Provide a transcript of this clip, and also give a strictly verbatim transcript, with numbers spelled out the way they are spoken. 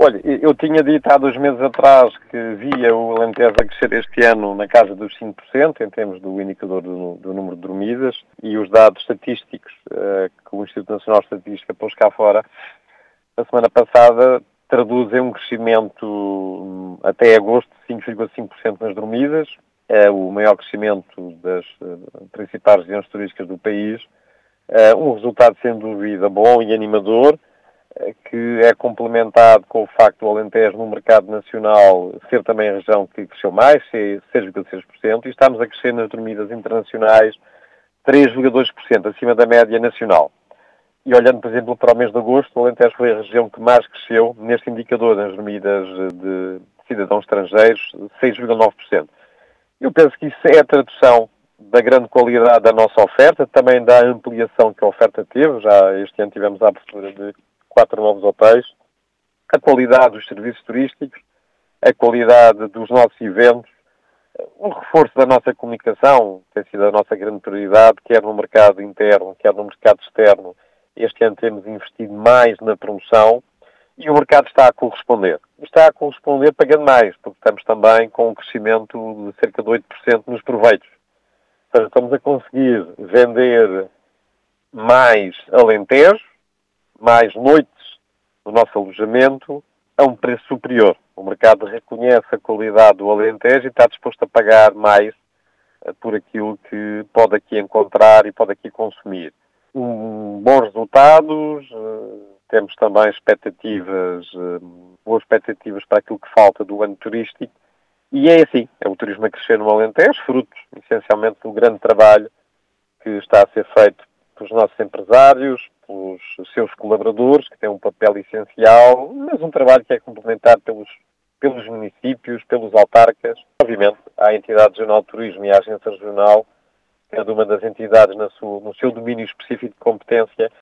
Olha, eu tinha dito há dois meses atrás que via o Alentejo a crescer este ano na casa dos cinco por cento em termos do indicador do, do número de dormidas, e os dados estatísticos uh, que o Instituto Nacional de Estatística pôs cá fora a semana passada traduzem um crescimento um, até agosto de cinco vírgula cinco por cento nas dormidas, é o maior crescimento das uh, principais regiões turísticas do país, uh, um resultado sem dúvida bom e animador, que é complementado com o facto do Alentejo no mercado nacional ser também a região que cresceu mais, seis vírgula seis por cento, e estamos a crescer nas dormidas internacionais três vírgula dois por cento, acima da média nacional. E olhando, por exemplo, para o mês de agosto, o Alentejo foi a região que mais cresceu neste indicador nas dormidas de cidadãos estrangeiros, seis vírgula nove por cento. Eu penso que isso é a tradução da grande qualidade da nossa oferta, também da ampliação que a oferta teve. Já este ano tivemos a abertura de quatro novos hotéis, a qualidade dos serviços turísticos, a qualidade dos nossos eventos, um reforço da nossa comunicação, tem sido a nossa grande prioridade, quer no mercado interno, quer no mercado externo. Este ano temos investido mais na promoção e o mercado está a corresponder. Está a corresponder pagando mais, porque estamos também com um crescimento de cerca de oito por cento nos proveitos. Ou seja, estamos a conseguir vender mais Alentejo, mais noites no nosso alojamento a um preço superior. O mercado reconhece a qualidade do Alentejo e está disposto a pagar mais uh, por aquilo que pode aqui encontrar e pode aqui consumir. Um, bons resultados, uh, temos também expectativas, uh, boas expectativas para aquilo que falta do ano turístico, e é assim, é o turismo a crescer no Alentejo, fruto essencialmente do grande trabalho que está a ser feito pelos nossos empresários, pelos seus colaboradores, que têm um papel essencial, mas um trabalho que é complementado pelos, pelos municípios, pelos autarcas. Obviamente, há a Entidade Regional de Turismo e a Agência Regional, cada uma das entidades na sua, no seu domínio específico de competência,